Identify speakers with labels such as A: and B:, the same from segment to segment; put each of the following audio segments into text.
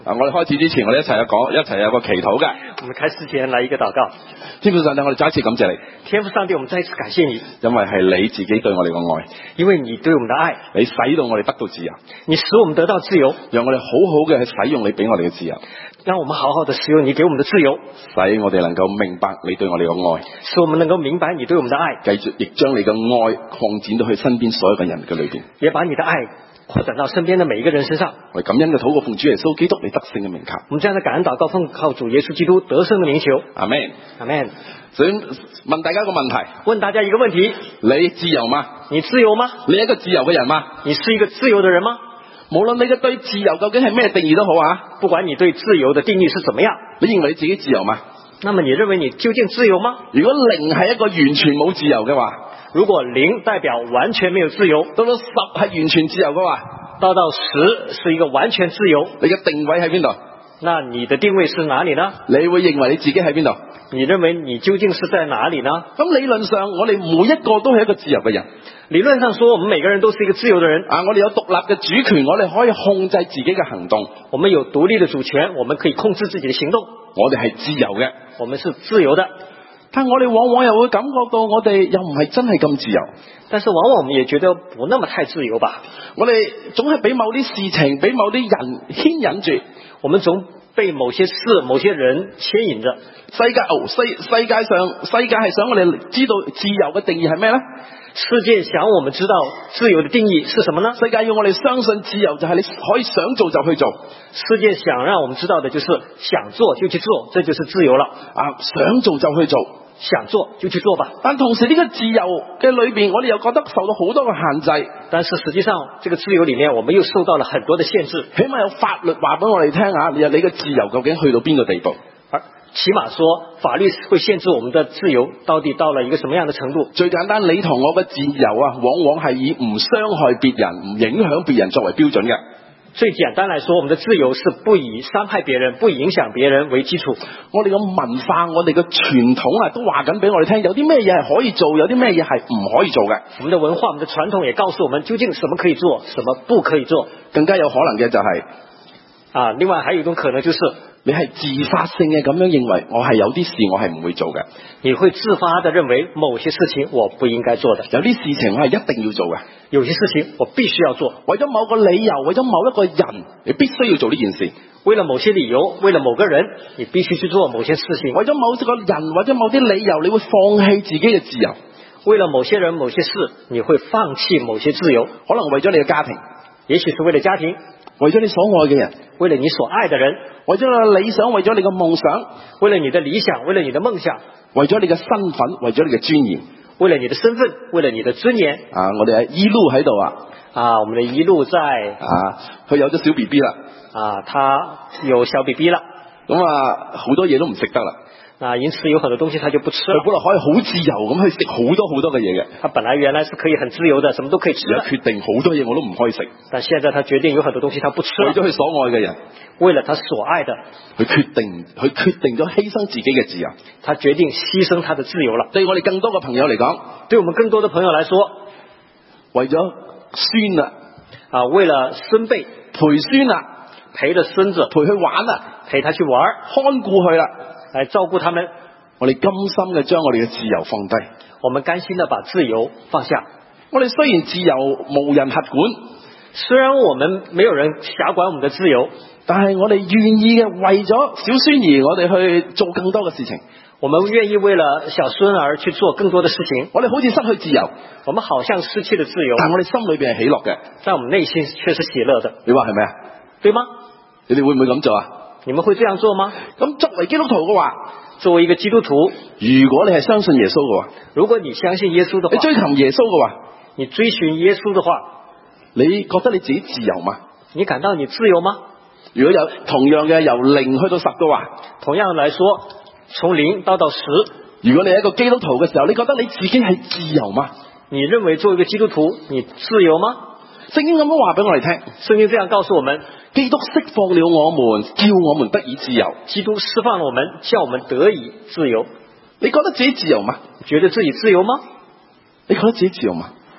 A: 我哋開始之前，我哋一齊有個祈禱嘅。
B: 我們開始之前來一個禱告。
A: 天父上帝，我哋再一次感謝你。
B: 天父上帝，我們再一次感謝你，
A: 因為係你自己對我哋嘅愛，
B: 因為你對我們的愛，
A: 你使到我哋得到自由，
B: 你使我們得到自由，
A: 讓我哋好好嘅去使用你俾我哋嘅自由，
B: 讓我們好好的使用你給我們的自由，
A: 使我哋能夠明白你對我哋嘅愛，
B: 使我們能夠明白你對我們的愛，
A: 繼續亦將你嘅愛擴展到去身邊所有嘅人嘅裏邊，
B: 也把你的愛擴展到身邊的每一個人身上。
A: 我哋感恩嘅禱告奉主耶穌基督你得勝嘅名求。
B: 我們這樣的感恩禱告奉靠主耶穌基督得勝的名求。
A: 阿們。
B: 阿們。
A: 想問大家一個問題，
B: 問大家一個問題：
A: 你自由嗎？
B: 你自由嗎？
A: 你係一個自由嘅人嗎？
B: 你是一個自由的人嗎？
A: 無論你嘅對自由究竟係咩定義都好啊，
B: 不管你對自由的定義是怎麼樣，
A: 你認為你自己自由嗎？
B: 那麼你認為你究竟自由嗎？
A: 如果零係一個完全冇自由嘅話，
B: 如果零代表完全沒有自由，
A: 到10係完全自由嘅話，
B: 到10是一個完全自由，
A: 你嘅定位喺邊度？
B: 那你的定位是哪裡呢？
A: 你會認為你自己喺邊度？
B: 你認為你究竟是在哪裡呢？
A: 咁理論上我哋每一個都係一個自由嘅人。
B: 理論上說，我們每個人都是一個自由的人。
A: 我哋有獨立嘅主權，我哋可以控制自己嘅行動。
B: 我們有獨立的主權，我們可以控制自己的行動。
A: 我哋係自由嘅，
B: 我們是自由的。
A: 但我哋往往又會感覺到我哋又唔係真係咁自由。
B: 但是往往我們也覺得不那麼太自由吧。我哋
A: 總係俾某啲事情，俾某啲人牽引住。
B: 我們總被某些事、某些人牽引着。
A: 世界係想我哋知道自由嘅定義係咩呢？
B: 世界想我們知道自由的定義是什麼呢？
A: 世界要我哋相信自由就係你可以想做就去做。
B: 世界想讓我們知道的就是想做就去做，這就是自由了。
A: 想做就去做，
B: 想做就去做吧。
A: 但同時呢個自由嘅裏邊，我哋又覺得受到好多嘅限制。
B: 但是實際上，這個自由裏面，我們又受到了很多的限制。
A: 起碼有法律話俾我哋聽下，你嘅自由究竟去到邊個地步？
B: 起碼說，法律會限制我們的自由到底到了一個什麼樣的程度？
A: 最簡單，你同我嘅自由往往係以唔傷害別人、唔影響別人作為標準嘅。
B: 最簡單來說，我們的自由是不以傷害別人、不影響別人為基礎。
A: 我哋嘅文化、我哋嘅傳統都話緊俾我哋聽，有啲咩嘢係可以做，有啲咩嘢係唔可以做嘅。
B: 我們的文化、我們的傳統也告訴我們究竟什麼可以做，什麼不可以做。
A: 更加有可能嘅就係
B: 另外還有一種可能就是
A: 你係自發性嘅咁樣認為，我係有啲事我係唔會做嘅。
B: 你會自發地認為某些事情我不應該做的，
A: 有啲事情我係一定要做嘅，
B: 有些事情我必須要做。
A: 為咗某個理由，為咗某一個人，你必須要做呢件事。
B: 為了某些理由，為了某個人，你必須去做某些事情。
A: 為咗某個人或者某啲理由，你會放棄自己嘅自由。
B: 為了某些人、某些事，你會放棄某些自由。
A: 可能為咗你嘅家庭，
B: 也許是為了家庭，
A: 為咗你所愛嘅人，
B: 為了你所愛的人，
A: 為咗理想，為咗你嘅夢想，
B: 為了你的理想，為了你的夢想，
A: 為咗你嘅身份，為咗你嘅尊嚴，
B: 為了你的身份，為了你的尊嚴。
A: 我哋一路喺度
B: 我們的一路在
A: 佢有咗小 BB 啦，
B: 他有小 BB 啦，
A: 咁好多嘢都唔食得啦。
B: 因此有很多東西他就不吃了。
A: 佢本來可以好自由咁去食好多嘅嘢嘅。
B: 他本來原來是可以很自由的，什麼都可以吃的。
A: 決定好多嘢我都唔可以食。
B: 但現在他決定有很多東西他不吃了。
A: 為咗佢所愛嘅人，
B: 為了他所愛的，
A: 佢決定咗犧牲自己嘅自由。
B: 他決定犧牲他的自由了。
A: 對我哋更多嘅朋友嚟講，
B: 對我們更多的朋友來說，
A: 為咗孫啦，
B: 為了孫輩
A: 陪孫啦，
B: 陪着孫子
A: 陪佢玩啦，
B: 陪他去玩，
A: 看顧佢啦，
B: 來照顧他們。
A: 我哋甘心嘅將我哋嘅自由放低，
B: 我們甘心的把自由放下。
A: 我哋雖然自由無人轄管，
B: 雖然我們沒有人轄管我們的自由，
A: 但係我哋願意嘅為咗小孫兒，我哋去做更多嘅事情。
B: 我們願意為了小孫兒去做更多的事情。
A: 我哋好似失去自由，
B: 我們好像失去了自由，
A: 但我哋心裏邊係喜樂嘅，
B: 但我們內心卻是喜樂的。
A: 你話係咪啊？
B: 對嗎？
A: 你哋會唔會咁做啊？
B: 你們會這樣做嗎？
A: 咁作為基督徒嘅話，
B: 作為一個基督徒，
A: 如果你係相信耶穌嘅話，
B: 如果你相信耶穌的話，
A: 你追尋耶穌嘅話，
B: 你追尋耶穌的話，
A: 你覺得你自己自由嗎？
B: 你感到你自由嗎？
A: 如果有同樣嘅由0去到10嘅話，
B: 同樣來說，從0到10，
A: 如果你係一個基督徒嘅時候，你覺得你自己係自由嗎？
B: 你認為作為一個基督徒，你自由嗎？
A: 聖經咁樣話俾我哋聽，
B: 聖經這樣告訴我們，
A: 基督釋放了我們，叫我們得以自由。
B: 基督釋放了我們，叫我們得以自由。
A: 你覺得自己自由嗎？
B: 覺得自己自由嗎？
A: 你覺得自己自由嗎？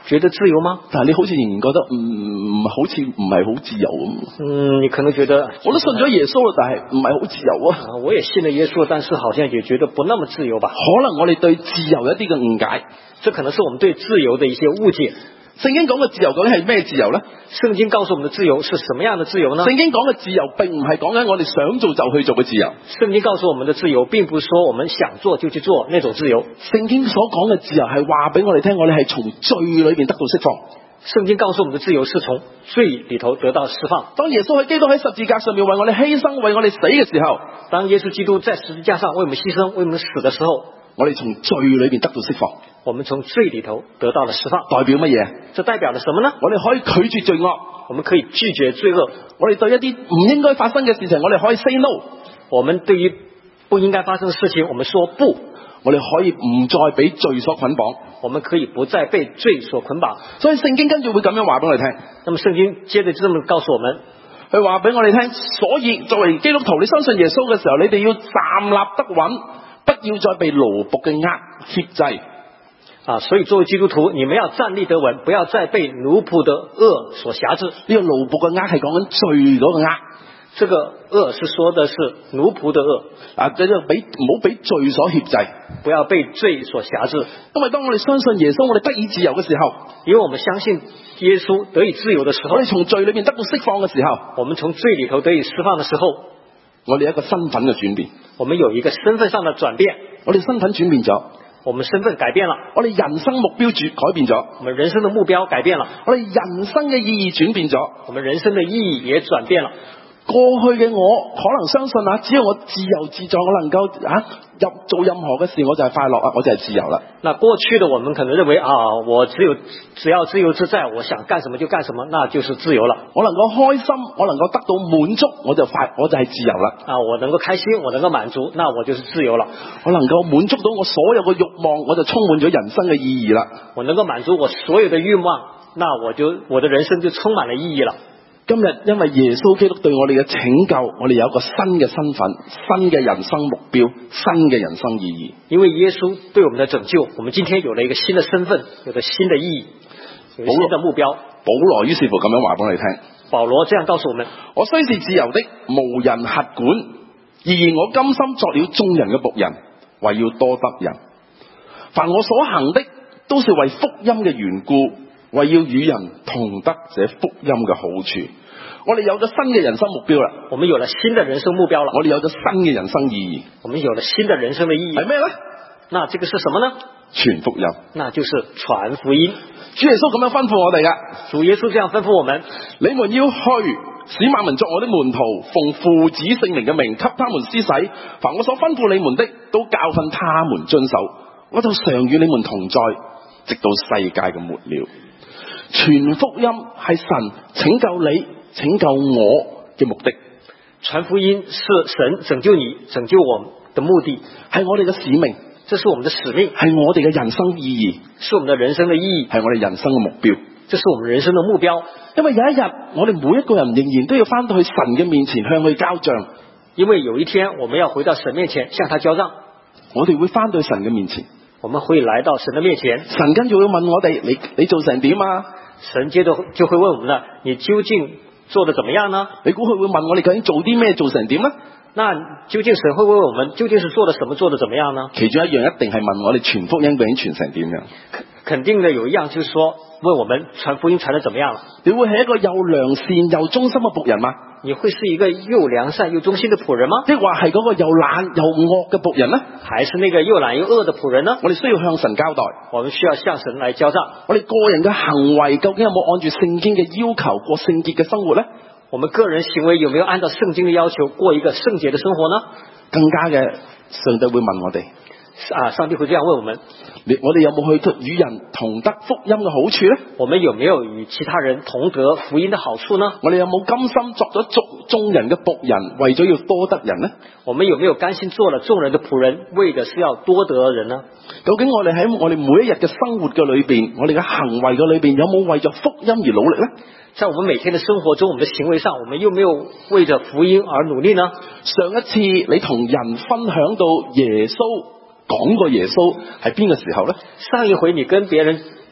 B: 覺得自由嗎？
A: 但係你好似仍然覺得好似唔係好自由咁。
B: 你可能覺得
A: 我都信咗耶穌啦，但係唔係好自由啊。
B: 我也信了耶穌，但是好像也覺得不那麼自由吧。
A: 可能我哋對自由一啲嘅誤解，
B: 這可能是我們對自由的一些誤解。
A: 聖經講嘅自由究竟係咩自由呢？
B: 聖經告訴我們的自由是什麼樣的自由呢？
A: 聖經講嘅自由並唔係講緊我哋想做就去做嘅自由。
B: 聖經告訴我們的自由並不是說我們想做就去做那種自由。
A: 聖經所講嘅自由係話俾我哋聽，我哋係從罪裏面得到釋放。
B: 聖經告訴我們的自由是從罪裏頭得到釋放。
A: 當耶穌喺基督喺十字架上面為我哋犧牲，為我哋死嘅時候，
B: 當耶穌基督在十字架上為我們犧牲，為我們死的時候，
A: 我哋從罪裏面得到釋放。
B: 我們從罪裏頭得到了釋放。
A: 代表乜嘢？
B: 這代表了什麼呢？
A: 我哋可以拒絕罪惡，
B: 我們可以拒絕罪惡。
A: 我哋對一啲唔應該發生嘅事情，我哋可以 say no。
B: 我們對於不應該發生的事情，我們說不。
A: 我哋可以唔再俾罪所捆綁，
B: 我們可以不再被罪所捆綁。
A: 所以聖經跟住會咁樣話俾我哋聽。
B: 那麼聖經接着這麼告訴我們，
A: 佢話俾我哋聽，所以作為基督徒，你相信耶穌嘅時候，你哋要站立得穩，不要再被奴僕嘅軛挾制。
B: 所以作為基督徒，你們要站立得穩，不要再被奴僕的軛所轄制。
A: 呢個奴僕嘅軛係講緊罪嗰個軛，
B: 這個軛是說的是奴僕的軛。
A: 即係唔好俾罪所挾制，
B: 不要被罪所轄制。
A: 因為當我哋相信耶穌，我哋得以自由嘅時候，
B: 因為我們相信耶穌得以自由的時候，
A: 我哋從罪裏面得到釋放嘅時候，
B: 我們從罪裏頭得以釋放的時候，
A: 我哋有一個身份嘅轉變，
B: 我們有一個身份上的轉變，
A: 我哋身份轉變咗，
B: 我們身份改變了，
A: 我哋人生目標改變咗，
B: 我們人生的目標改變了，
A: 我哋人生嘅意義轉變咗，
B: 我們人生的意義也轉變了。
A: 過去嘅我可能相信只要我自由自在，我能夠做任何嘅事，我就係快樂我就係自由啦。
B: 那過去的我們可能認為我只要自由自在，我想幹什麼就幹什麼，那就是自由了。
A: 我能夠開心，我能夠得到滿足，我就係自由啦。
B: 我能夠開心，我能夠滿足，那我就是自由了。
A: 我能夠滿足到我所有嘅慾望，我就充滿咗人生嘅意義啦。
B: 我能夠滿足我所有的慾望，那我的人生就充滿了意義了。
A: 今日因為耶穌基督對我哋嘅拯救，我哋有一個新嘅身份、新嘅人生目標、新嘅人生意義。
B: 因為耶穌對我們的拯救，我們今天有了一個新的身份，有了新的意義，有了新的目標。
A: 保羅於是乎咁樣話俾我哋聽。
B: 保羅這樣告訴我們：
A: 我雖是自由的，無人轄管，然而我甘心作了眾人嘅僕人，為要多得人。凡我所行的，都是為福音嘅緣故，為要與人同得這福音嘅好處。我哋有咗新嘅人生目標啦，
B: 我們有了新的人生目標了，
A: 我哋有咗新嘅人生意義，
B: 我們有了新的人生的意義。
A: 係咩呢？
B: 那這個是什麼呢？
A: 傳福音，
B: 那就是傳福音。
A: 主耶穌咁樣吩咐我哋噶，
B: 主耶穌這樣吩咐我們：
A: 你們要去，使萬民作我的門徒，奉父子聖靈嘅名給他們施洗，凡我所吩咐你們的，都教訓他們遵守。我就常與你們同在，直到世界嘅末了。傳福音係神拯救你、拯救我嘅目的。
B: 傳福音是神拯救你、拯救我們的目的，
A: 係我哋嘅使命，
B: 這是我們的使命，
A: 係我哋嘅人生意義，
B: 是我們的人生的意義，
A: 係我哋人生嘅目標，
B: 這是我們人生的目標。
A: 因為有一日，我哋每一個人仍然都要翻到去神嘅面前向佢交賬。
B: 因為有一天我們要回到神面前向他交賬，
A: 我哋會翻到神嘅面前，
B: 我們會來到神的面前，
A: 神跟住會問我哋：你做成點啊？
B: 神接着就會問我們啦：你究竟做得怎麼樣呢？
A: 你估佢會問我哋究竟做啲咩，做成點呢？
B: 那究竟神會問我們究竟是做了什麼，做得怎麼樣呢？
A: 其中一樣一定係問我哋傳福音究竟傳成點樣。
B: 肯定的有一樣就是說問我們傳福音傳得怎麼樣了。
A: 你會係一個又良善又忠心嘅僕人嗎？
B: 你會是一個又良善又忠心的僕人嗎？
A: 抑或係嗰個又懶又惡嘅僕人呢？
B: 還是那個又懶又惡的僕人呢？
A: 我哋需要向神交代，
B: 我們需要向神來交賬。
A: 我哋個人嘅行為究竟有冇按住聖經嘅要求過聖潔嘅生活呢？
B: 我們個人行為有沒有按照聖經的要求過一個聖潔的生活呢？
A: 更加嘅，上帝會問我哋，
B: 上帝會這樣問我們：
A: 我哋有冇去與人同得福音嘅好處呢？
B: 我們有沒有與其他人同得福音的好處呢？
A: 我哋有冇甘心作咗眾人嘅僕人，為咗要多得人呢？
B: 我們有沒有甘心做了眾人的僕人，為的是要多得人呢？
A: 究竟我哋喺我哋每一日嘅生活嘅裏邊，我哋嘅行為嘅裏邊，有冇為咗福音而努力呢？
B: 在我們每天的生活中，我們的行為上，我們有沒有為着福音而努力呢？
A: 上一次你同人分享到耶穌，講過耶穌係邊個時候呢？
B: 上一回你跟別人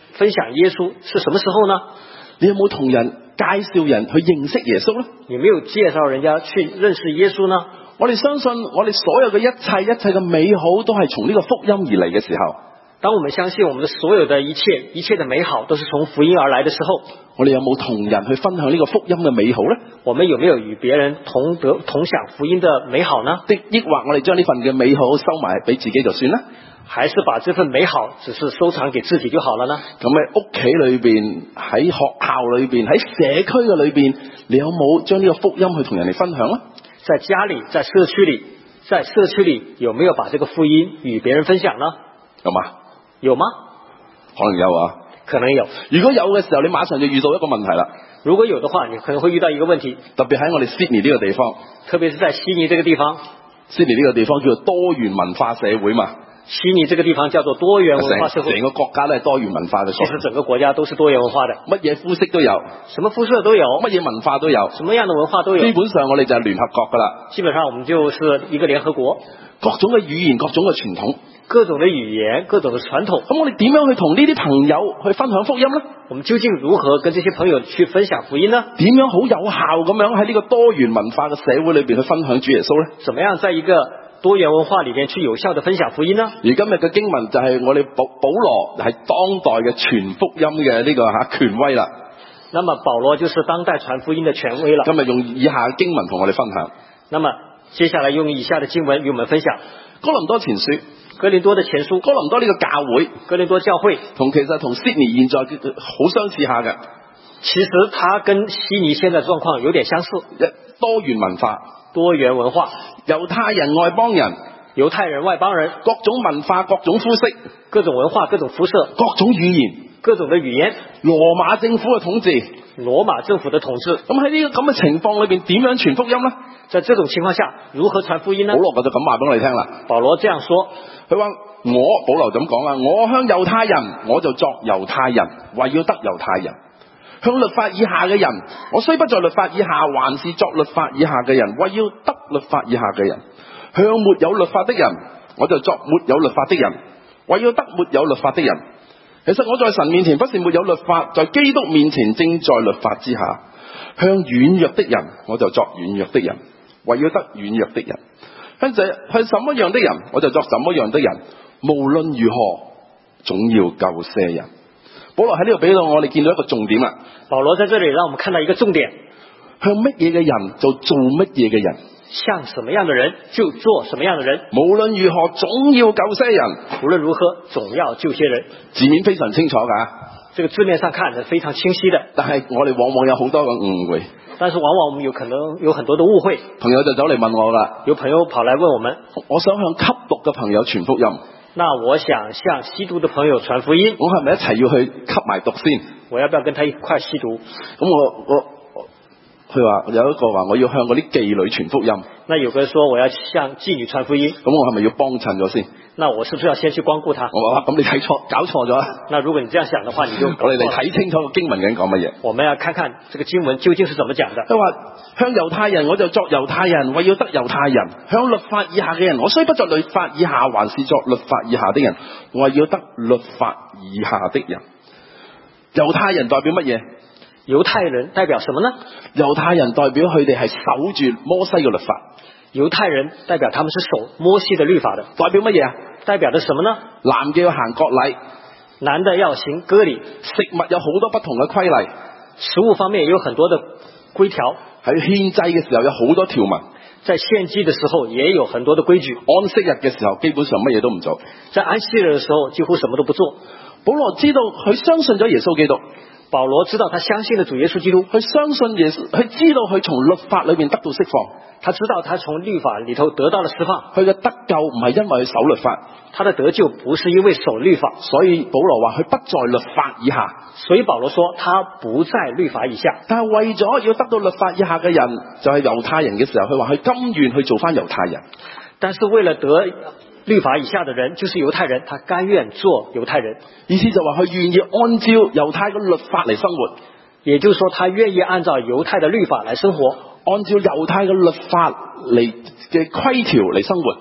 B: 分享耶穌是什麼時候呢？
A: 你有冇同人介紹人去認識耶穌呢？
B: 有沒有介紹人家去認識耶穌呢？
A: 我哋相信我哋所有嘅一切嘅美好都係從呢個福音而嚟嘅時候，
B: 當我們相信我們的所有的一切的美好都是從福音而來的時候，
A: 我哋有冇同人去分享呢個福音嘅美好呢？
B: 我們有沒有與別人同享福音的美好呢？
A: 抑或我哋將呢份嘅美好收埋俾自己就算啦？
B: 還是把這份美好只是收藏給自己就好了呢？
A: 咁喺屋企裏邊，喺學校裏邊，喺社區嘅裏邊，你有冇將呢個福音去同人哋分享呢？
B: 在家裏，在社區裏有沒有把這個福音與別人分享呢？
A: 有嗎？
B: 有嗎？
A: 可能有啊，
B: 可能有。
A: 如果有嘅時候，你馬上就遇到一個問題啦。
B: 如果有的話，你可能會遇到一個問題，
A: 特別喺我哋 Sydney 呢個地方，
B: 特別是在悉尼這個地方。
A: Sydney 呢個地方叫做多元文化社會嘛。
B: 悉尼這個地方叫做多元文化社會，
A: 成個國家都係多元文化嘅。
B: 其實整個國家都是多元文化的，
A: 乜嘢膚色都有，
B: 什麼膚色都有，
A: 乜嘢文化都有，
B: 什麼樣的文化都有。
A: 基本上我哋就係聯合國噶啦。
B: 基本上我們就是一個聯合國，
A: 各種嘅語言，各種嘅傳統，
B: 各種的語言，各種的傳統。
A: 咁我哋點樣去同呢啲朋友去分享福音呢？
B: 我們究竟如何跟這些朋友去分享福音呢？
A: 點樣好有效咁樣喺呢個多元文化嘅社會裏邊去分享主耶穌呢？
B: 怎麼樣在一個多元文化裏面去有效的分享福音呢？
A: 而今日嘅經文就係我哋保羅係當代嘅傳福音嘅呢個權威啦。
B: 那麼保羅就是當代傳福音的權威了。
A: 今日用以下嘅經文同我哋分享。
B: 那麼接下來用以下的經文與我們分享。
A: 哥林多前書，
B: 哥林多的前書，
A: 哥林多呢個教會，
B: 哥林多教會
A: 其實同 Sydney 現在好相似下嘅。
B: 其實它跟悉尼現在狀況有點相似。
A: 多元文化，
B: 多元文化，
A: 猶太人外邦人，
B: 猶太人外邦人，
A: 各種文化，各種膚色，
B: 各種文化，各種膚色，
A: 各種語言，
B: 各種的語言，
A: 羅馬政府嘅統治，
B: 羅馬政府的統治。
A: 咁喺呢個咁嘅情況裏邊，點樣傳福音呢？
B: 在這種情況下，如何傳福音呢？
A: 保羅就咁話俾我哋聽啦。
B: 保羅這樣說，
A: 佢話保羅咁講啦，我向猶太人，我就作猶太人，為要得猶太人；向律法以下嘅人，我雖不在律法以下，還是作律法以下嘅人，為要得律法以下嘅人；向沒有律法的人，我就作沒有律法的人，為要得沒有律法的人。其實我在神面前不是沒有律法，在基督面前正在律法之下。向軟弱的人，我就作軟弱的人，為要得軟弱的人。向什麼樣的人，我就作什麼樣的人。無論如何，總要救些人。保羅喺呢度俾到我哋見到一個重點啦。
B: 保羅在這裏讓我們看到一個重點：
A: 向乜嘢嘅人就做乜嘢嘅人，
B: 向什麼樣的人就做什麼樣的人。
A: 無論如何，總要救些人。
B: 無論如何，總要救些人。
A: 字面非常清楚㗎，
B: 這個字面上看是非常清晰的。
A: 但係我哋往往有好多嘅誤會。
B: 但是往往我們有可能有很多的誤會。
A: 朋友就走嚟問我啦，
B: 有朋友跑來問我們，
A: 我想向吸毒嘅朋友傳福音。
B: 那我想向吸毒的朋友傳福音，
A: 我係咪一齊要去吸埋毒先？
B: 我要不要跟他一塊吸毒？
A: 咁佢話有一個話我要向嗰啲妓女傳福音。
B: 那有個人說我要向妓女傳福音，
A: 咁我係咪要幫襯咗先？
B: 那我是不是要先去光顧他？
A: 我話咁你睇錯，搞錯咗。
B: 那如果你這樣想的話，你就
A: 我哋嚟睇清楚個經文究竟講乜嘢。
B: 我們要看看這個經文究竟是怎麼講的。
A: 佢話向猶太人，我就作猶太人，為要得猶太人；向律法以下嘅人，我雖不作律法以下，還是作律法以下的人，為要得律法以下的人。猶太人代表乜嘢？
B: 猶太人代表什麼呢？
A: 猶太人代表佢哋係守住摩西嘅律法。
B: 猶太人代表他們是守摩西的律法的。
A: 代表乜嘢啊？
B: 代表的什麼呢？
A: 男嘅要行割禮，
B: 男的要行割禮。
A: 食物有好多不同嘅規例，
B: 食物方面也有很多的規條。
A: 喺獻祭嘅時候有好多條文，
B: 在獻祭的時候也有很多的規矩。
A: 安息日嘅時候基本上乜嘢都唔做，
B: 在安息日的時候幾乎什麼都不做。
A: 保羅知道佢相信咗耶穌基督。
B: 保羅知道他相信了主耶穌基督，
A: 佢相信耶穌，佢知道佢從律法裏面得到釋放，
B: 他知道他從律法裏頭得到了釋放。
A: 佢嘅得救唔係因為佢守律法，
B: 他的得救不是因為守律法，
A: 所以保羅話佢不在律法以下。
B: 所以保羅說他不在律法以下。
A: 但係為咗要得到律法以下嘅人，就係猶太人嘅時候，佢話佢甘願去做翻猶太人。
B: 但是為了得律法以下的人，就是猶太人，他甘願做猶太人。
A: 意思就話佢願意按照猶太嘅律法嚟生活，
B: 也就是說他願意按照猶太的律法來生活，
A: 按照猶太嘅律法嚟嘅規條嚟生活，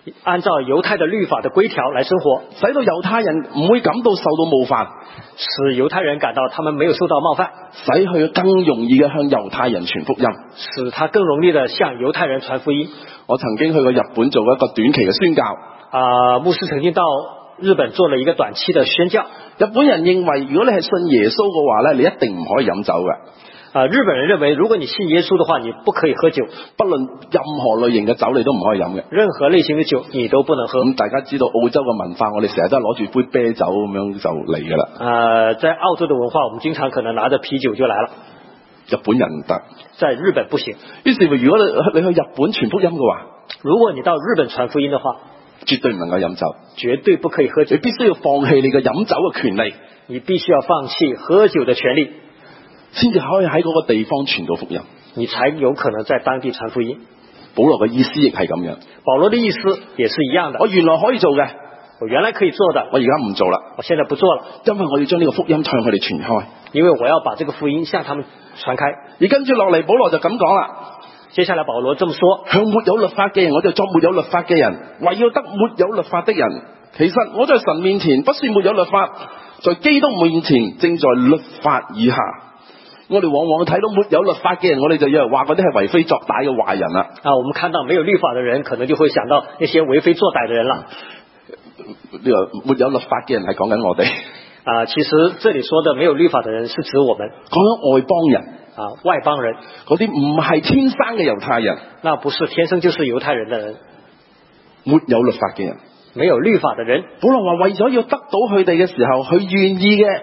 B: 按照猶太的律法的規條來生活，
A: 使到猶太人唔會感到受到冒犯，
B: 使猶太人感到他們沒有受到冒犯，
A: 使佢更容易嘅向猶太人傳福音。
B: 使他更容易的向猶太人傳福音。
A: 我曾經去過日本做一個短期嘅宣教，
B: 牧師曾經到日本做了一個短期的宣教。
A: 日本人認為如果你係信耶穌嘅話咧，你一定唔可以飲酒嘅。
B: 日本人認為如果你信耶穌的話，你不可以喝酒，
A: 不論任何類型嘅酒你都唔可以飲嘅。
B: 任何類型的酒你都不能喝。
A: 大家知道澳洲嘅文化，我哋成日都係攞住杯啤酒咁樣就嚟噶啦。
B: 在澳洲的文化，我們經常可能拿着啤酒就來了。
A: 日本人唔得，
B: 在日本不行。
A: 於是乎，如果你去日本傳福音嘅話，
B: 如果你到日本傳福音的話，
A: 絕對唔能夠飲酒，
B: 絕對不可以喝酒。
A: 你必須要放棄你嘅飲酒嘅權利，
B: 你必須要放棄喝酒的權利，
A: 先至可以喺嗰個地方傳到福音，
B: 你才有可能在當地傳福音。
A: 保羅嘅意思亦係咁樣，
B: 保羅的意思也是一樣的。
A: 我原來可以做嘅，
B: 我原來可以做的，
A: 我而家唔做啦，
B: 我現在不做了，
A: 因為我要將呢個福音向佢哋傳開，
B: 因為我要把這個福音向他們傳開。
A: 而跟住落嚟，保羅就咁講啦。
B: 接下來保羅這麼說：
A: 向沒有律法嘅人，我就作沒有律法嘅人，為要得沒有律法的人。其實我在神面前不是沒有律法，在基督面前正在律法以下。我哋往往睇到沒有律法嘅人，我哋就以為話嗰啲係為非作歹嘅壞人啦。
B: 我們看到沒有律法的人，可能就會想到那些為非作歹的人啦。
A: 呢個沒有律法嘅人係講緊我哋。
B: 其實這裡說的沒有律法的人是指我們，
A: 講緊外邦人。
B: 外邦人，
A: 嗰啲唔係天生嘅猶太人，
B: 那不是天生就是猶太人的人，
A: 沒有律法嘅人，
B: 沒有律法的人。
A: 保羅話為咗要得到佢哋嘅時候，佢願意嘅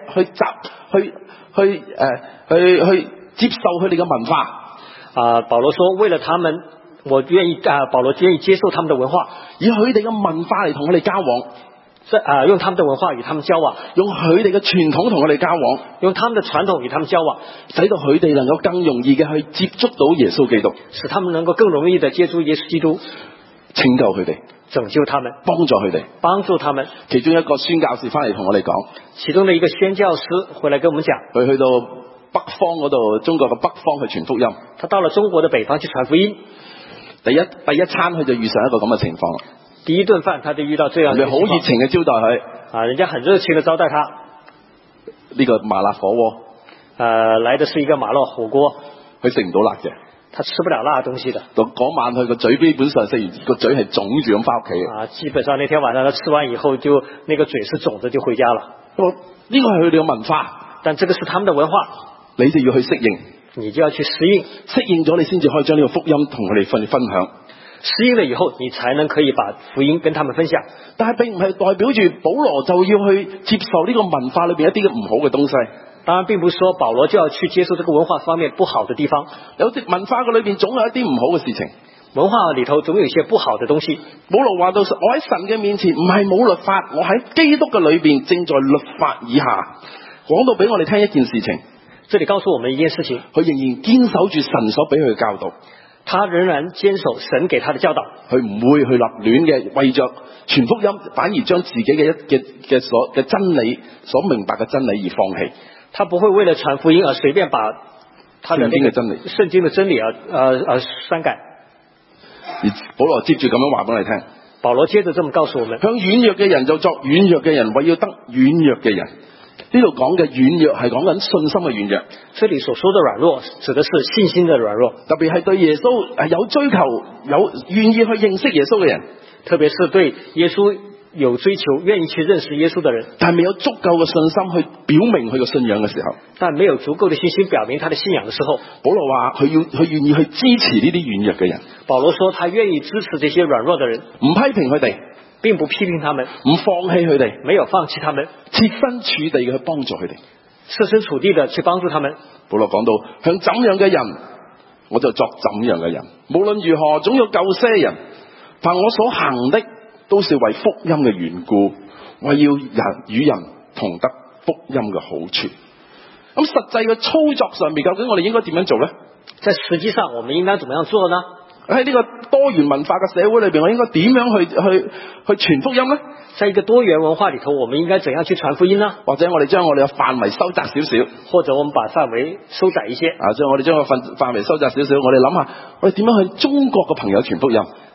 A: 去接受佢哋嘅文化。
B: 保羅說為了他們，我願意保羅願意接受他們的文化，
A: 以佢哋嘅文化嚟同我哋交往。
B: 用他們的文化與他們交往，
A: 用佢哋嘅傳統同我哋交往，
B: 用他們的傳統與他們交往，
A: 使到佢哋能夠更容易嘅去接觸到耶穌基督，
B: 使他們能夠更容易的接觸耶穌基督，
A: 拯救佢哋，
B: 拯救他們，
A: 幫助佢哋，
B: 幫助他們。
A: 其中一個宣教士翻嚟同我哋講，
B: 其中的一個宣教師回來跟我們講，
A: 佢去到北方嗰度，中國嘅北方去傳福音，
B: 他到了中國的北方去傳福音，
A: 第一餐佢就遇上一個咁嘅情況啦。
B: 第一頓飯他就遇到這樣的情況，
A: 好熱情嘅招待佢，
B: 人家很熱情的招待他。
A: 呢個麻辣火鍋，
B: 來的是一個麻辣火鍋，
A: 佢食唔到辣嘅，
B: 他吃不了辣的東西的。
A: 嗰晚佢個嘴基本上食完個嘴係腫住咁翻屋企。
B: 基本上那天晚上他吃完以後就那個嘴是腫着就回家了。
A: 呢個係佢哋嘅文化，
B: 但這個是他們的文化，
A: 你就要去適應，
B: 你就要去適應，
A: 適應咗你先至可以將呢個福音同佢哋分享。
B: 適應了以後，你才能可以把福音跟他們分享。
A: 但係並唔係代表住保羅就要去接受呢個文化裏邊一啲嘅唔好嘅東西。
B: 當然並不是說保羅就要去接受這個文化方面不好的地方。
A: 有啲文化嘅裏邊總有一啲唔好嘅事情，
B: 文化裏頭總有一些不好的東西。
A: 保羅話到，我喺神嘅面前唔係冇律法，我喺基督嘅裏邊正在律法以下。講到俾我哋聽一件事情，
B: 這裏告訴我們一件事情，
A: 佢仍然堅守住神所俾佢嘅教導。
B: 他仍然堅守神給他的教導，
A: 佢唔會去立亂嘅為着傳福音，反而將自己嘅真理所明白嘅真理而放棄。
B: 他不會為了傳福音而隨便把他的聖經的真理刪改。
A: 而保羅接住咁樣話俾你聽，
B: 保羅接着這麼告訴我們：
A: 向軟弱嘅人就作軟弱嘅人，為要得軟弱嘅人。呢度講嘅軟弱係講緊信心嘅軟弱。
B: 這裏所說的軟弱指的是信心的軟弱，
A: 特別係對耶穌有追求、有願意去認識耶穌嘅人，
B: 特別是對耶穌有追求、願意去認識耶穌的人，
A: 但係未有足夠嘅信心去表明佢嘅信仰嘅時候，
B: 但沒有足夠的信心表明他的信仰的時候，
A: 保羅話佢願意去支持呢啲軟弱嘅人。
B: 保羅說他願意支持這些軟弱的人，
A: 唔批評佢哋，
B: 並不批評他們，
A: 唔放棄佢哋，
B: 沒有放棄他們，
A: 設身處地嘅去幫助佢哋，
B: 設身處地的去幫助他們。
A: 保羅講到，向怎樣嘅人，我就作怎樣嘅人。無論如何，總有救些人。凡我所行的，都是為福音嘅緣故，為要人與人同得福音嘅好處。咁實際嘅操作上面，究竟我哋應該點樣做呢？
B: 在實際上，我們應該怎麼樣做呢？
A: 喺呢個多元文化嘅社會裏邊，我應該點樣去傳福音呢？
B: 在一個多元文化裏頭，我們應該怎樣去傳福音呢？
A: 或者我哋將我哋嘅範圍收窄少少，
B: 或者我們把範圍收窄一些。
A: 將我哋將個範圍收窄少少，我哋諗下，我哋點樣去中國嘅朋友傳福音？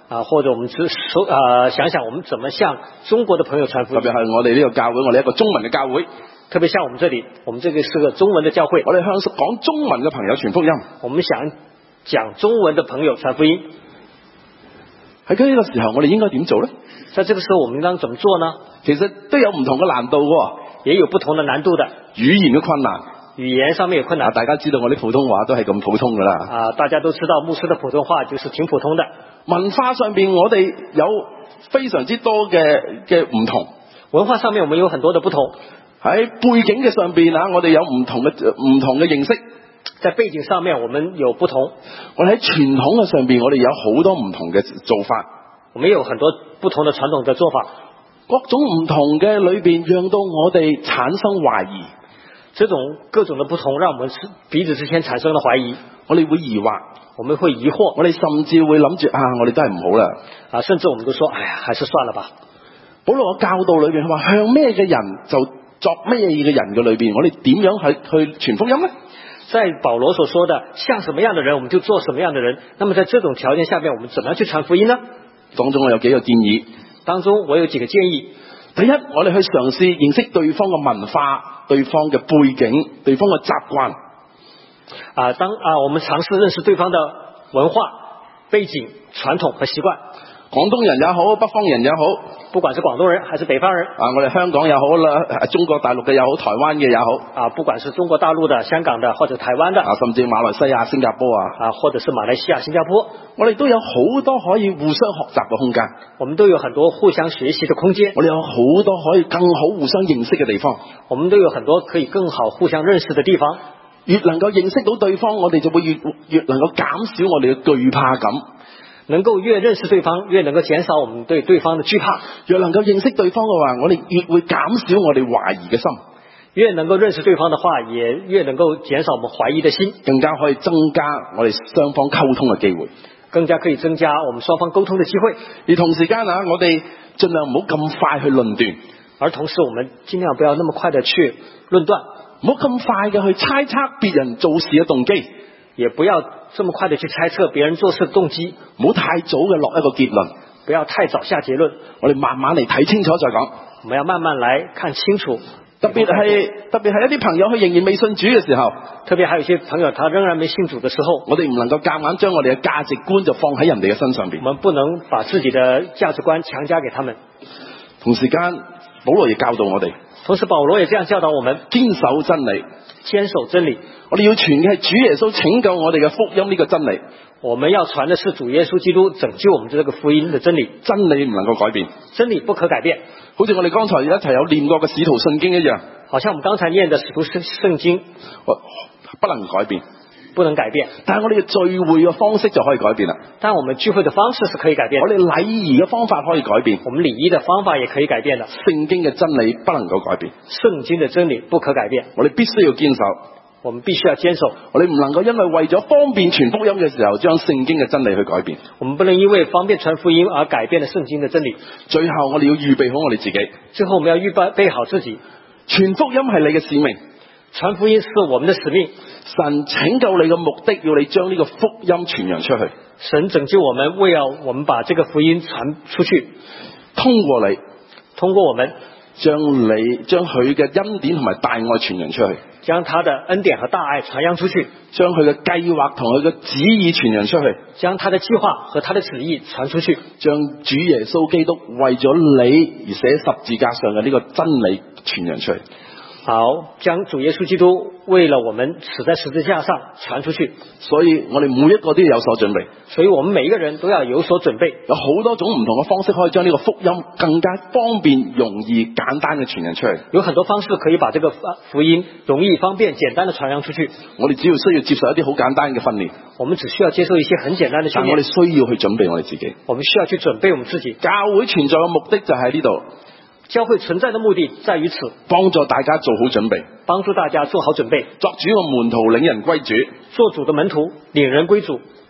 B: 或者我們想想我們怎麼向中國的朋友傳福音。
A: 特別係我哋呢個教會，我哋一個中文嘅教會，
B: 特別像我們這裡，我們這個是個中文的教會，
A: 我哋向講中文嘅朋友傳福音。
B: 我們想講中文的朋友傳福音。
A: 喺呢個時候，我哋應該點做呢？
B: 在這個時候，我們應當怎麼做呢？
A: 其實都有唔同嘅難度喎，
B: 也有不同的難度的，
A: 語言嘅困難。
B: 語言上面有困難。
A: 大家知道我啲普通話都係咁普通噶啦。
B: 大家都知道牧師的普通話就是挺普通的。
A: 文化上邊我哋有非常之多嘅唔同。
B: 文化上面我們有很多的不同。
A: 喺背景嘅上邊我哋有唔同嘅認識。
B: 在背景上面我們有不同。
A: 我哋喺傳統嘅上邊，我哋有好多唔同嘅做法。
B: 我們有很多不同的傳統的做法。
A: 各種唔同嘅裏邊，讓到我哋產生懷疑。
B: 這種各種的不同，讓我們彼此之間產生了懷疑。
A: 我哋會疑惑，
B: 我們會疑惑，
A: 我哋甚至會諗住我哋都係唔好啦。
B: 甚至我們都說，還是算了吧。
A: 保羅嘅教導裏邊，佢話向咩嘅人就作咩嘅人嘅裏邊，我哋點樣去傳福音呢？
B: 在保羅所說的，像什麼樣的人，我們就做什麼樣的人。那麼在這種條件下面，我們怎麼樣去傳福音呢？
A: 當中我有幾個建議。
B: 當中我有幾個建議。
A: 第一，我哋去嘗試認識對方嘅文化、對方嘅背景、對方嘅習慣。
B: 我們嘗試認識對方的文化、背景、傳統和習慣。
A: 廣東人也好，北方人也好，
B: 不管是廣東人還是北方人，
A: 我哋香港也好啦，中國大陸嘅也好，台灣嘅也好，
B: 不管是中國大陸的、香港的或者台灣的，
A: 甚至馬來西亞、新加坡
B: 或者是馬來西亞、新加坡，
A: 我哋都有好多可以互相學習嘅空間。
B: 我們都有很多互相學習的空間。
A: 我哋有好多可以更好互相認識嘅地方。
B: 我們都有很多可以更好互相認識的地方。
A: 越能夠認識到對方，我哋就會越能夠減少我哋嘅懼怕感。
B: 能夠越認識對方，越能夠減少我們對對方的懼怕。
A: 越能夠認識對方嘅話，我哋越會減少我哋懷疑嘅心。
B: 越能夠認識對方的話，也越能夠減少我們懷疑的心。
A: 更加可以增加我哋雙方溝通嘅機會。
B: 更加可以增加我們雙方溝通的機會。
A: 而同時間我哋盡量唔好咁快去論斷。
B: 而同時我們盡量不要那麼快的去論斷，
A: 唔好咁快嘅去猜測別人做事嘅動機。
B: 也不要這麼快的去猜測別人做事的動機，
A: 唔好太早嘅落一個結論，
B: 不要太早下結論。
A: 我哋慢慢嚟睇清楚再講。
B: 我們要慢慢來看清楚。
A: 特別係一啲朋友佢仍然未信主嘅時候，
B: 特別還有一些朋友他仍然沒信主的時候，
A: 我哋唔能夠夾硬將我哋嘅價值觀就放喺人哋嘅身上邊。
B: 我們不能把自己的價值觀強加給他們。
A: 同時間，保羅亦教導我哋，
B: 同時保羅也這樣教導我們，
A: 堅守真理。
B: 堅守真理，
A: 我哋要傳嘅係主耶穌拯救我哋嘅福音呢個真理。
B: 我們要傳的是主耶穌基督拯救我們這個福音的真理。
A: 真理唔能夠改變，
B: 真理不可改變。
A: 好似我哋剛才一齊有念過嘅使徒信經一樣，
B: 好像我們剛才念的使徒聖經，
A: 不能改變，
B: 不能改變。
A: 但係我哋嘅聚會嘅方式就可以改變啦。
B: 但我們聚會的方式是可以改變，
A: 我哋禮儀嘅方法可以改變，
B: 我們禮儀的方法也可以改變的。
A: 聖經嘅真理不能夠改變，
B: 聖經的真理不可改變。
A: 我哋必須要堅守，
B: 我們必須要堅守。
A: 我哋唔能夠因為咗方便傳福音嘅時候，將聖經嘅真理去改變。
B: 我們不能因為方便傳福音而改變了聖經的真理。
A: 最後我哋要預備好我哋自己。
B: 最後我們要預備好自己。
A: 傳福音係你嘅使命，
B: 傳福音是我們的使命。
A: 神拯救你嘅目的，要你將呢個福音傳揚出去。
B: 神拯救我們，為了我們把這個福音傳出去，
A: 通過我們將佢嘅恩典同埋大愛傳揚出去，
B: 將他的恩典和大愛傳揚出去，
A: 將佢嘅計劃同佢嘅旨意傳揚出去，
B: 將他的計劃和他的旨意傳出去，
A: 將主耶穌基督為咗你而寫十字架上嘅呢個真理傳揚出去。
B: 好，將主耶穌基督為了我們死在十字架上傳出去。
A: 所以我哋每一個都要有所準備，
B: 所以我們每一個人都要有所準備。
A: 有好多種唔同嘅方式可以將呢個福音更加方便、容易、簡單嘅傳揚出去。
B: 有很多方式可以把這個福音容易、方便、簡單的傳揚出去。
A: 我哋只要需要接受一啲好簡單嘅訓練，
B: 我們只需要接受一些很簡單的訓練。
A: 但我哋需要去準備我哋自己。
B: 我們需要去準備我們自己。
A: 教會存在嘅目的就喺呢度。
B: 教會存在的目的在於此，
A: 幫助大家做好準備，
B: 幫助大家做好準備，
A: 作主嘅門徒領人歸主，
B: 做主的門徒領人歸主。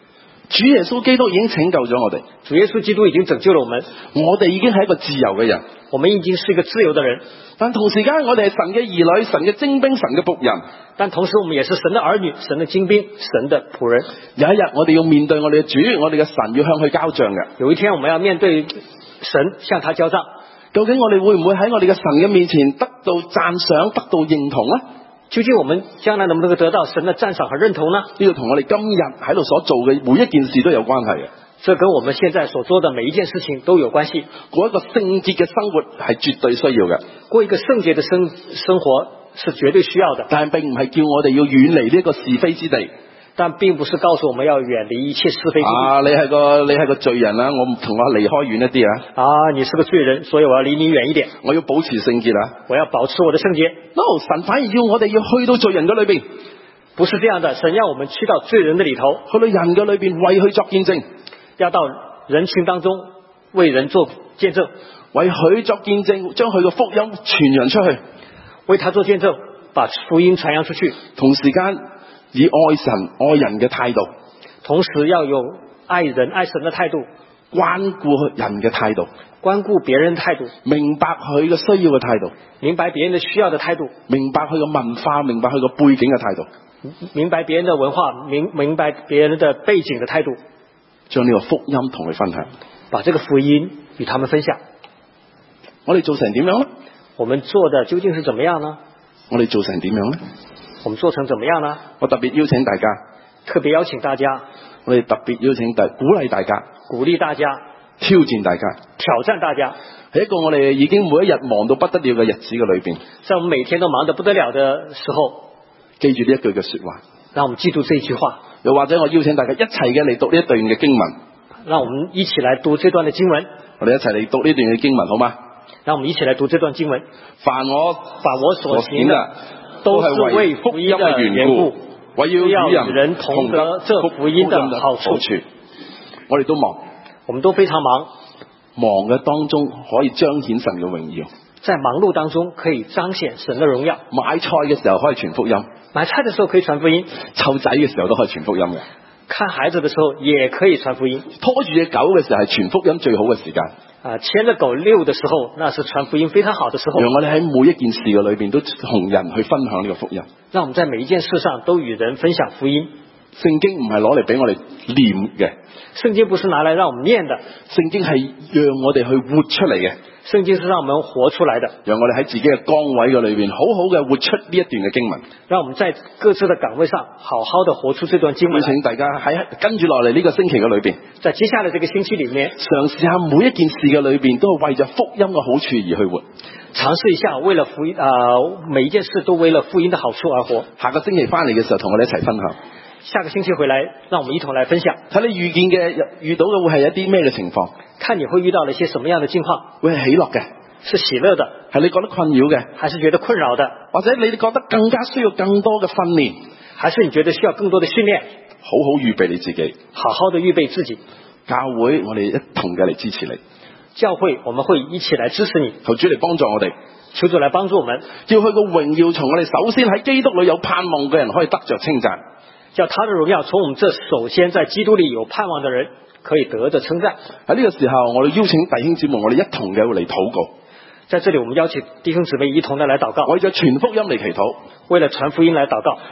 A: 主耶穌基督已經拯救咗我哋，
B: 主耶穌基督已經拯救了我們，
A: 我哋已經係一個自由嘅人。
B: 我們已經是一個自由的人，
A: 但同時間我哋係神嘅兒女、神嘅精兵、神嘅僕人。
B: 但同時我們也是神的兒女、神的精兵、神的僕人。
A: 有一日我哋要面對我哋嘅主，我哋嘅神要向佢交賬嘅。
B: 有一天我們要面對神，向他交賬。
A: 究竟我哋會唔會喺我哋嘅神嘅面前得到讚賞、得到認同呢？
B: 究竟我們將來能不能夠得到神的讚賞和認同呢？
A: 呢個同我哋今日喺度所做嘅每一件事都有關係嘅。
B: 這跟我們現在所做的每一件事情都有關係。
A: 過一個聖潔嘅生活係絕對需要嘅，
B: 過一個聖潔的生活是絕對需要的，
A: 但並唔係叫我哋要遠離呢一個是非之地。
B: 但並不是告訴我們要遠離一切是非之地。
A: 你係個罪人啦，我同我離開遠一啲啊。
B: 你是個罪人，所以我要離你遠一點。
A: 我要保持聖潔啊。
B: 我要保持我的聖潔。
A: No， 神反而要我哋要去到罪人嘅裏邊。
B: 不是這樣的，神要我們去到罪人的裏頭，
A: 去到人嘅裏邊為佢作見證，
B: 要到人群當中為人做見證，
A: 為佢作見證，將佢嘅福音傳揚出去，
B: 為他做見證，把福音傳揚出去。
A: 同時間以愛神愛人嘅態度，
B: 同時要有愛人愛神的態度，
A: 關顧人嘅態度，
B: 關顧別人的態度，
A: 明白佢嘅需要嘅態度，
B: 明白別人的需要的態度，
A: 明白佢嘅文化，明白佢嘅背景嘅態度，
B: 明白別人的文化，明白別人的背景的態度，
A: 將呢個福音同佢分享，
B: 把這個福音與他們分享。
A: 我哋做成點樣呢？
B: 我們做的究竟是怎麼樣呢？
A: 我哋做成點樣呢？
B: 我們做成怎麼樣呢？
A: 我特別邀請大家，
B: 特別邀請大家，
A: 我哋特別邀請鼓勵大家，
B: 鼓勵大家，
A: 挑戰大家，
B: 挑戰大家。
A: 喺一個我哋已經每一日忙到不得了嘅日子嘅裏邊，
B: 在我們每天都忙得不得了的時候，
A: 記住呢一句嘅說話，
B: 讓我們記住這一句話。
A: 又或者我邀請大家一齊嘅嚟讀呢一段嘅經文，
B: 讓我們一起來讀這段的經文。
A: 我哋一齊嚟讀呢段嘅經文好嗎？
B: 讓我們一起來讀這段經文。
A: 凡我所行的
B: 都是為福音的緣故，為要與人同得這福音的好處。
A: 我哋都忙，
B: 我們都非常忙。
A: 忙嘅當中可以彰顯神嘅榮耀，
B: 在忙碌當中可以彰顯神的榮耀。
A: 買菜嘅時候可以傳福音，
B: 買菜的時候可以傳福音，
A: 湊仔嘅時候都可以傳福音嘅，
B: 看孩子的時候也可以傳福音，
A: 拖住隻狗嘅時候係傳福音最好嘅時間。
B: 牽着狗遛的時候，那是傳福音非常好的時候。
A: 讓我哋喺每一件事嘅裏邊都同人去分享呢個福音。
B: 讓我們在每一件事上都與人分享福音。
A: 聖經唔係攞嚟俾我哋念嘅，
B: 聖經不是拿來讓我們念的，
A: 聖經係讓我哋去活出嚟嘅。
B: 聖經是讓我們活出來的，
A: 讓我哋喺自己嘅崗位嘅裏邊好好嘅活出呢一段嘅經文。
B: 讓我們在各自的崗位上好好的活出這段經文。
A: 請大家喺跟住落嚟呢個星期嘅裏邊，
B: 在接下來這個星期裏面，
A: 嘗試下每一件事嘅裏邊都係為咗福音嘅好處而去活。
B: 嘗試一下為了福音每一件事都為了福音的好處而活。
A: 下個星期翻嚟嘅時候，同我哋一齊分享。
B: 下個星期回來，讓我們一同來分享。
A: 睇你遇到嘅會係一啲咩嘅情況？
B: 看你會遇到了一些什麼樣的境況？
A: 會係喜樂嘅，
B: 是喜樂的，
A: 係你覺得困擾嘅，
B: 還是覺得困擾的？
A: 或者你覺得更加需要更多嘅訓練，
B: 還是你覺得需要更多的訓練？
A: 好好預備你自己，
B: 好好的預備自己。
A: 教會我哋一同嘅嚟支持你。
B: 教會我們會一起來支持你。
A: 求主嚟幫助我哋，
B: 求主來幫助我們，
A: 叫佢個榮耀從我哋首先喺基督裏有盼望嘅人可以得着稱讚。
B: 叫他的榮耀從我們這首先在基督裏有盼望的人可以得着稱讚。喺
A: 呢個時候，我哋邀請弟兄姊妹，我哋一同嘅嚟禱告。
B: 在這裏，我們邀請弟兄姊妹一同的來禱告，
A: 為咗傳福音嚟祈禱，
B: 為了傳福音來禱告。